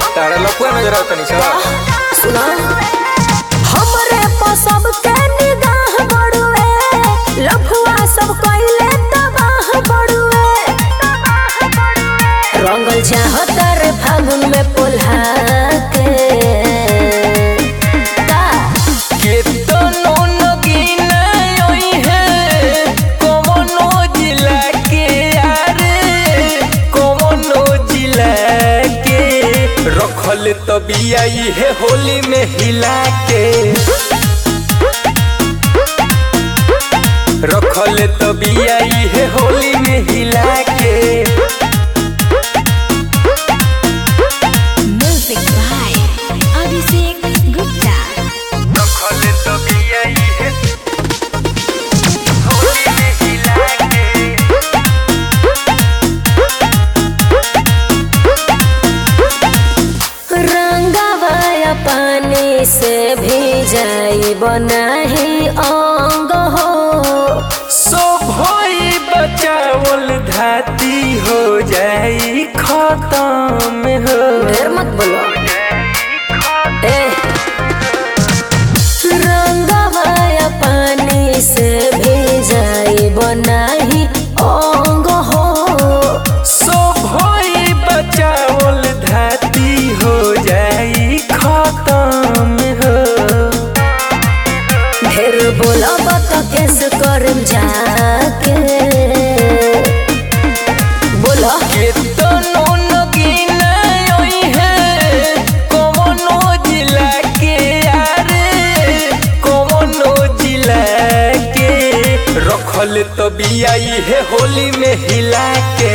तारा लपुआ नजर आवत नहीं सब सुना हमरे पर सबके निगाह बड़ुए लफुआ सब कइले तबाह बड़ुए रंगल चाहत रे फागुन में पुल्हा के केतनो नगीना ओई है कोनो जिला के यारे कोनो जिला के रखल तबिया है होली में हिला के रखल तबिया है होली में हिला के म्यूजिक बाय अभिषेक गुप्ता रखल तबिया है होली में हिला के रंगवाया पानी से भी जाई बनाही अंग हो सोभई बचावल धाती हो जाई खत्म हो ढेर मत बोलो ए रंगवाया पानी से भी जाई बनाही अंग हो सोभई बचावल धाती हो जाई खत्म हो ढेर बोला बता कैसे करम जाके बोला केतनो नगीना ओई है कोनो जिला के यारे कोनो जिला के रखल तबिया है होली में हिला के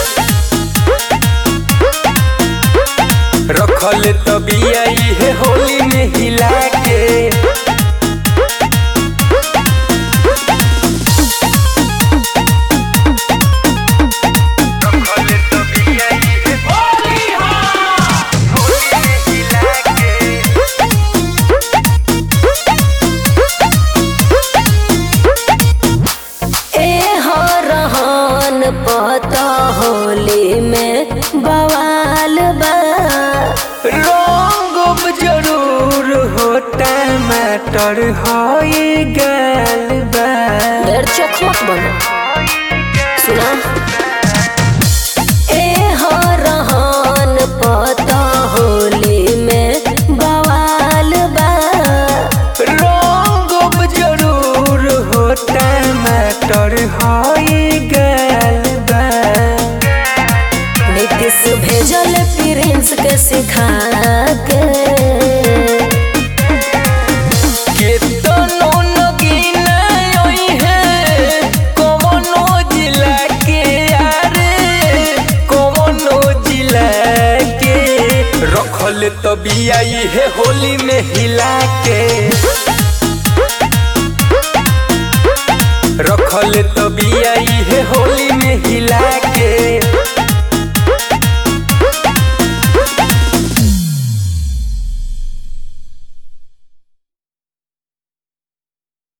रखल तबिया है होली में हिला के पता होली में बवाल बा रंग जरूर हो टमाटर होई गाल बा ढेर चोख मत बनो सुना ए हो रहन पता होली में बवाल बा रंग जरूर हो टमाटर होई गाल बा नीतीश भेजल प्रिंस के सिखा के केतनो नगीना ओई है कोनो जिला के यारे कोनो जिला के रखल तबिया है होली में हिला के रखल तबिया है होली में हिला के